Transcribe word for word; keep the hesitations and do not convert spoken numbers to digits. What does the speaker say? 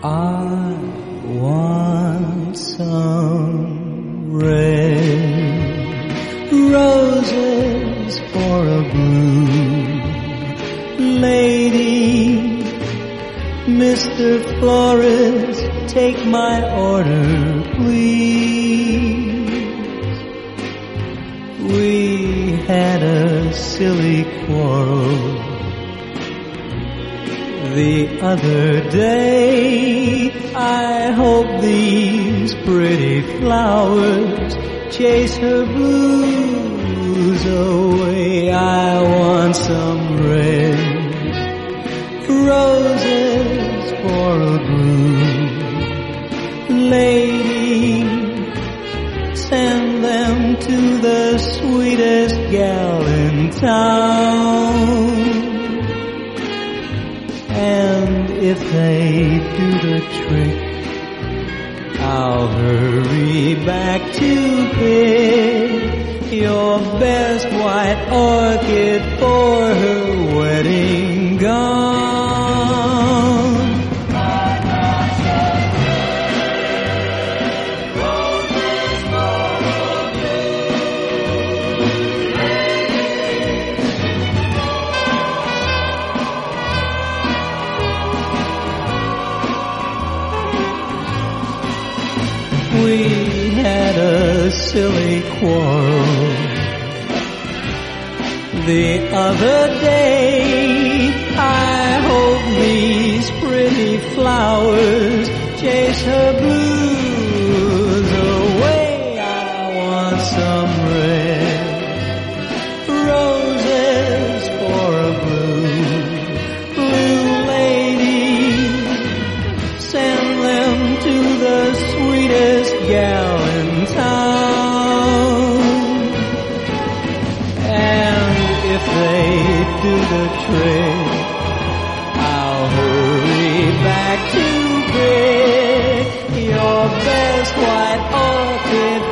I want some red roses for a blue lady. Mister Florist, take my order, please. We had a silly quarrel the other day. I hope these pretty flowers chase her blues away. I want some red roses for a blue lady. Send them to the sweetest gal in town. And if they do the trick, I'll hurry back to pick your best white orchid for her wedding gown. We had a silly quarrel the other day. I hope these pretty flowers chase her blues away. I want some red roses for a blue, blue lady. Send them to the sweetest gal in town. And if they do the trick, I'll hurry back to pick your best white orchid